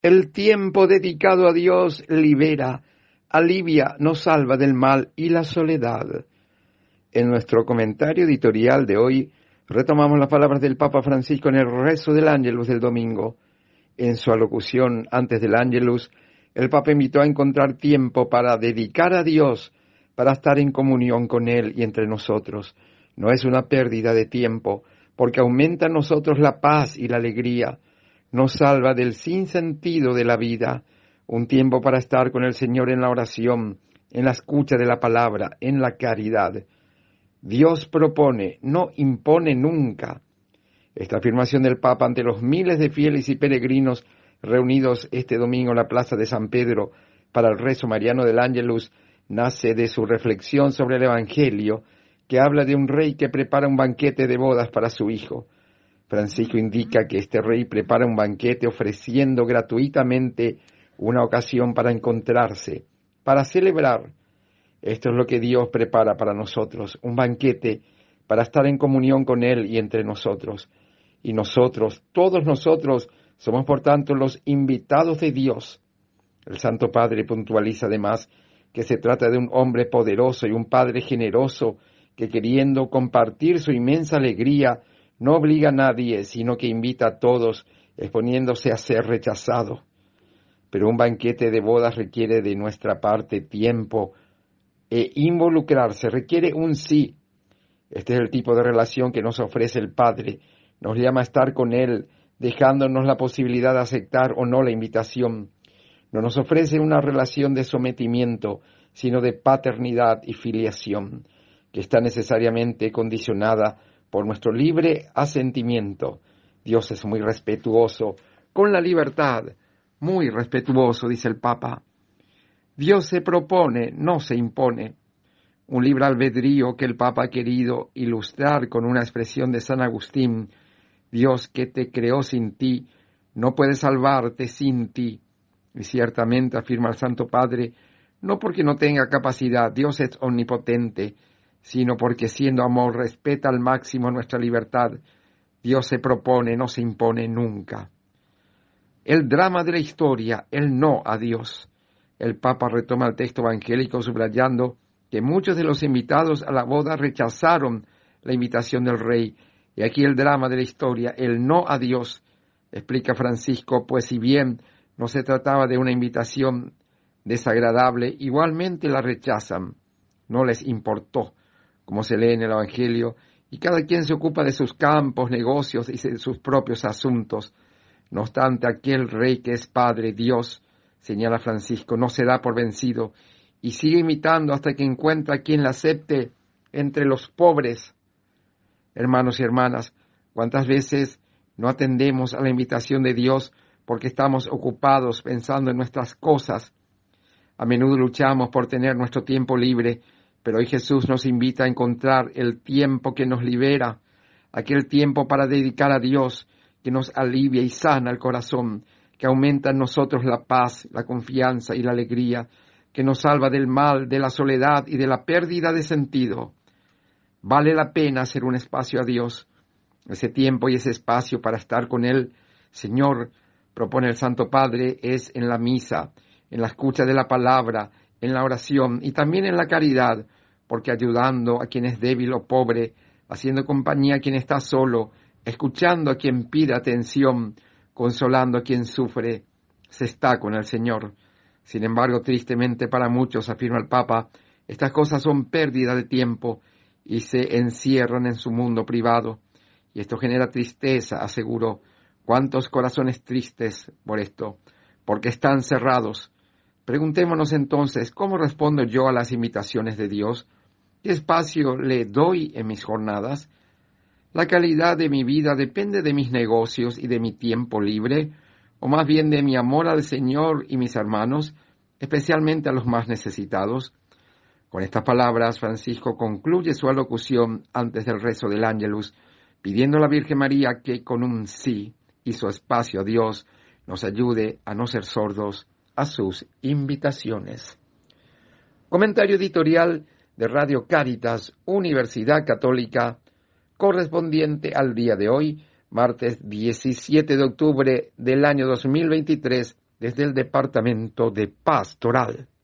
El tiempo dedicado a Dios libera, alivia, nos salva del mal y la soledad. En nuestro comentario editorial de hoy retomamos las palabras del Papa Francisco en el rezo del Ángelus del domingo. En su alocución antes del Ángelus, el Papa invitó a encontrar tiempo para dedicar a Dios, para estar en comunión con Él y entre nosotros. No es una pérdida de tiempo, porque aumenta en nosotros la paz y la alegría. Nos salva del sinsentido de la vida, un tiempo para estar con el Señor en la oración, en la escucha de la palabra, en la caridad. Dios propone, no impone nunca. Esta afirmación del Papa ante los miles de fieles y peregrinos reunidos este domingo en la plaza de San Pedro para el rezo mariano del Ángelus nace de su reflexión sobre el Evangelio, que habla de un rey que prepara un banquete de bodas para su hijo. Francisco indica que este rey prepara un banquete ofreciendo gratuitamente una ocasión para encontrarse, para celebrar. Esto es lo que Dios prepara para nosotros, un banquete para estar en comunión con Él y entre nosotros. Y nosotros, todos nosotros, somos por tanto los invitados de Dios. El Santo Padre puntualiza además que se trata de un hombre poderoso y un Padre generoso que, queriendo compartir su inmensa alegría, no obliga a nadie, sino que invita a todos, exponiéndose a ser rechazado. Pero un banquete de bodas requiere de nuestra parte tiempo e involucrarse, requiere un sí. Este es el tipo de relación que nos ofrece el Padre. Nos llama a estar con Él, dejándonos la posibilidad de aceptar o no la invitación. No nos ofrece una relación de sometimiento, sino de paternidad y filiación, que está necesariamente condicionada por nuestro libre asentimiento. Dios es muy respetuoso con la libertad, muy respetuoso, dice el Papa. Dios se propone, no se impone. Un libre albedrío que el Papa ha querido ilustrar con una expresión de San Agustín: Dios que te creó sin ti, no puede salvarte sin ti. Y ciertamente, afirma el Santo Padre, no porque no tenga capacidad, Dios es omnipotente, sino porque siendo amor respeta al máximo nuestra libertad. Dios se propone, no se impone nunca. El drama de la historia, el no a Dios. El Papa retoma el texto evangélico subrayando que muchos de los invitados a la boda rechazaron la invitación del rey. Y aquí el drama de la historia, el no a Dios. Explica Francisco, pues si bien no se trataba de una invitación desagradable, igualmente la rechazan. No les importó, como se lee en el Evangelio, y cada quien se ocupa de sus campos, negocios y de sus propios asuntos. No obstante, aquel rey que es Padre, Dios, señala Francisco, no se da por vencido y sigue imitando hasta que encuentra a quien la acepte entre los pobres. Hermanos y hermanas, ¿cuántas veces no atendemos a la invitación de Dios porque estamos ocupados pensando en nuestras cosas? A menudo luchamos por tener nuestro tiempo libre, pero hoy Jesús nos invita a encontrar el tiempo que nos libera, aquel tiempo para dedicar a Dios, que nos alivia y sana el corazón, que aumenta en nosotros la paz, la confianza y la alegría, que nos salva del mal, de la soledad y de la pérdida de sentido. Vale la pena hacer un espacio a Dios, ese tiempo y ese espacio para estar con Él. Señor, propone el Santo Padre, es en la misa, en la escucha de la palabra, en la oración y también en la caridad, porque ayudando a quien es débil o pobre, haciendo compañía a quien está solo, escuchando a quien pide atención, consolando a quien sufre, se está con el Señor. Sin embargo, tristemente para muchos, afirma el Papa, estas cosas son pérdida de tiempo y se encierran en su mundo privado. Y esto genera tristeza, aseguró. ¿Cuántos corazones tristes por esto? Porque están cerrados. Preguntémonos entonces, ¿cómo respondo yo a las invitaciones de Dios? ¿Qué espacio le doy en mis jornadas? ¿La calidad de mi vida depende de mis negocios y de mi tiempo libre, o más bien de mi amor al Señor y mis hermanos, especialmente a los más necesitados? Con estas palabras, Francisco concluye su alocución antes del rezo del Ángelus, pidiendo a la Virgen María que con un sí y su espacio a Dios nos ayude a no ser sordos a sus invitaciones. Comentario editorial de Radio Cáritas, Universidad Católica, correspondiente al día de hoy, martes 17 de octubre del año 2023, desde el Departamento de Pastoral.